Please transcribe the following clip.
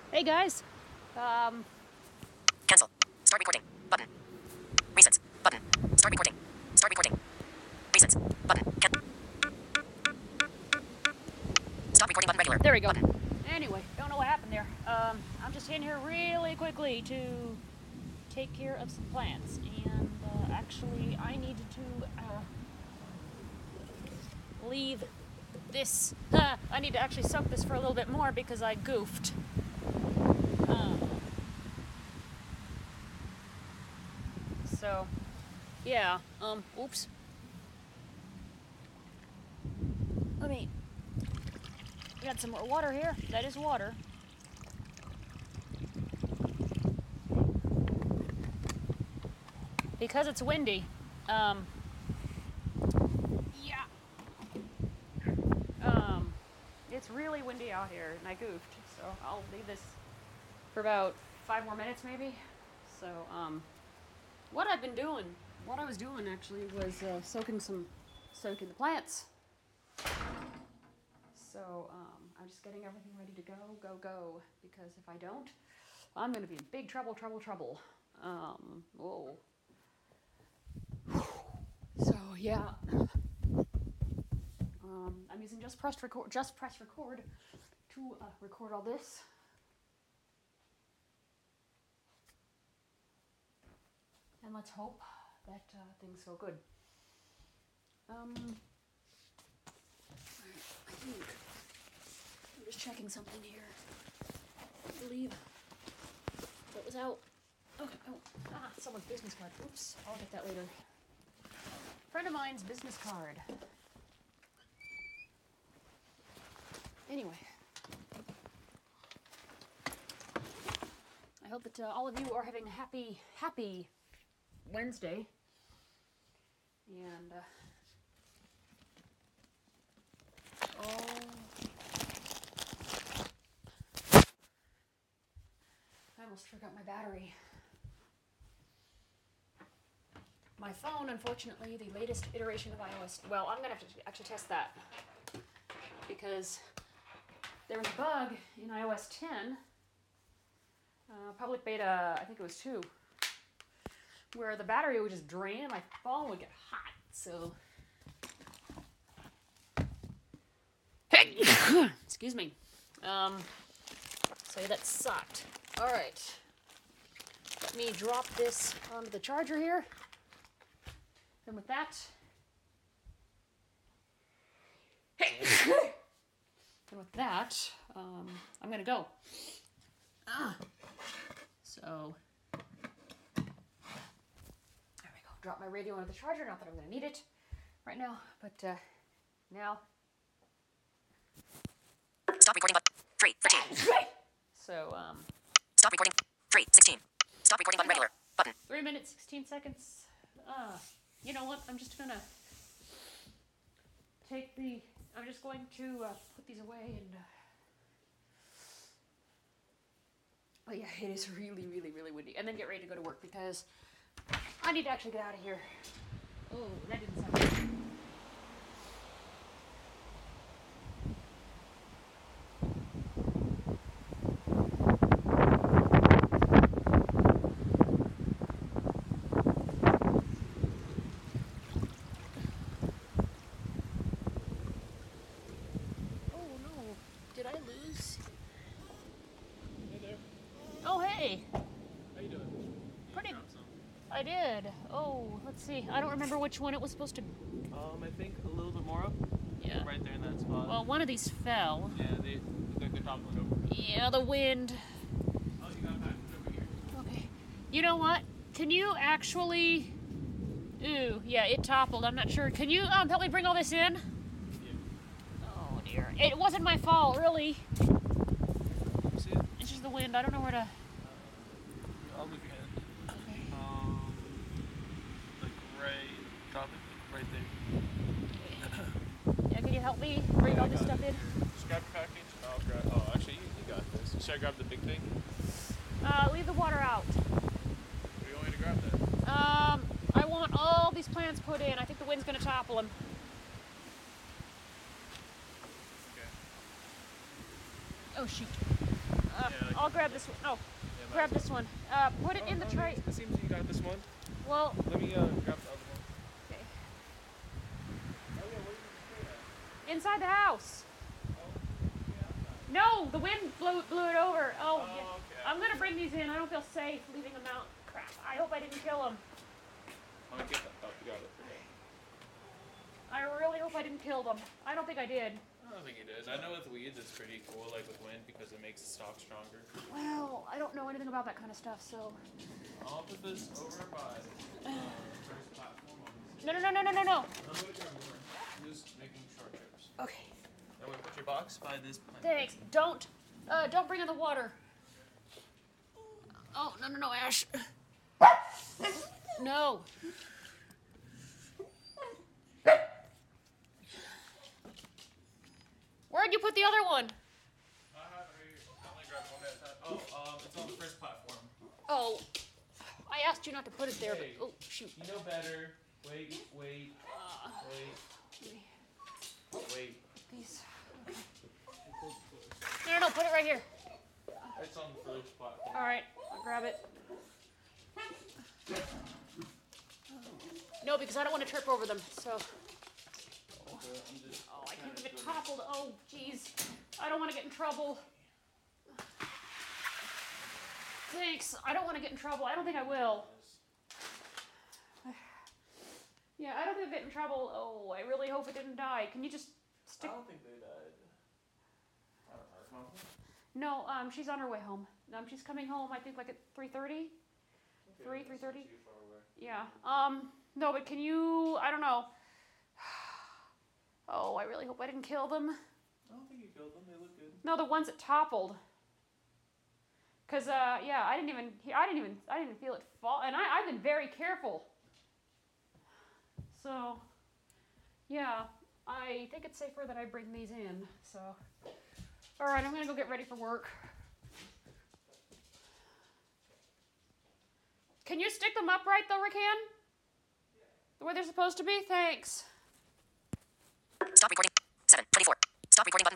Hey guys. Cancel. Start recording. Button. Resets. Button. Start recording. Start recording. Resets. Button. Stop recording button regular. There we go. Button. Anyway, don't know what happened there. I'm just in here really quickly to take care of some plants, and actually, I needed to leave this. I need to actually soak this for a little bit more because I goofed. So, yeah. Oops. Let me. Got some more water here. That is water. Because it's windy. Yeah. It's really windy out here, and I goofed. So I'll leave this for about 5 more minutes, maybe. So, what I was doing actually was soaking the plants. So, I'm just getting everything ready to go, because if I don't, I'm going to be in big trouble. Whoa. So, yeah. I'm using Just Press Record to record all this. And let's hope that things go good. I think I'm just checking something here. I believe that was out. Okay. Someone's business card. Oops. I'll get that later. Friend of mine's business card. Anyway, I hope that all of you are having a happy Wednesday. And I almost forgot my battery. My phone, unfortunately, the latest iteration of iOS. Well, I'm gonna have to actually test that because there was a bug in iOS 10, public beta, I think it was 2, where the battery would just drain and my phone would get hot. So, excuse me. So that sucked. All right, let me drop this onto the charger here. And with that, I'm gonna go. So there we go. Drop my radio onto the charger. Not that I'm gonna need it right now, but now. Stop recording button. 3, 13. So Stop recording. 3, 16. Stop recording button regular. Button. 3 minutes, 16 seconds. You know what? I'm just going to put these away and... Oh yeah, it is really, really, really windy. And then get ready to go to work because I need to actually get out of here. Oh, that didn't sound good. Did I lose? Hey there. Oh, hey. How you doing? Pretty. You dropped some? I did. Oh, let's see. I don't remember which one it was supposed to... I think a little bit more up. Yeah. Right there in that spot. Well, one of these fell. Yeah, they look like they're toppling over. Yeah, the wind. Oh, you got that over here. Okay. You know what? Can you actually... Ooh, yeah, it toppled. I'm not sure. Can you help me bring all this in? Yeah. Oh, dear. It wasn't my fault, really. See it? It's just the wind. I don't know where to... I'll move your hand. Okay. Like drop it right there. Yeah, can you help me bring all this stuff in? Just grab your package. I'll grab. Oh, actually, you got this. Should I grab the big thing? Leave the water out. What do you want me to grab then? I want all these plants put in. I think the wind's going to topple them. Okay. Oh, shoot. Yeah, I'll grab grab this one. Oh, Yeah, grab this one. Put it in the tray. It seems you got this one. Well, Let me grab the other one. okay. Oh yeah, where did you put Inside the house. that? Oh, yeah. No, the wind blew it over. Oh, yeah. Okay. I'm gonna bring these in. I don't feel safe leaving them out. Crap. I hope I didn't kill them. I'll get that. Oh, you got it. I really hope I didn't kill them. I don't think I did. I don't think it is. I know with weeds it's pretty cool, like with wind, because it makes the stalk stronger. Well, I don't know anything about that kind of stuff, so. I'll put this over by first platform. No. I'm gonna grab more. I'm just making short trips. Okay. Then we put your box by this plant. Thanks. Don't bring in the water. Oh, no, Ash. No. Where'd you put the other one? I have it right here. I only grabbed one at a time. Oh, it's on the first platform. Oh, I asked you not to put it there, Hey. but oh shoot. You know better. Wait. These. No, put it right here. It's on the first platform. All right, I'll grab it. No, because I don't want to trip over them. So. Oh, I can't get toppled. Oh, jeez. I don't want to get in trouble. Thanks. I don't want to get in trouble. I don't think I will. Yeah, I don't think I'll get in trouble. Oh, I really hope it didn't die. Can you just stick? I don't think they died. I don't know. No, she's on her way home. She's coming home, I think, like at 3:30. 3:30. Yeah. No, but can you? I don't know. Oh, I really hope I didn't kill them. I don't think you killed them. They look good. No, the ones that toppled. Cause yeah, I didn't even feel it fall, and I've been very careful. So, yeah, I think it's safer that I bring these in. So, all right, I'm gonna go get ready for work. Can you stick them upright though, Rakan? The way they're supposed to be? Thanks. Stop recording. 7:24. Stop recording button.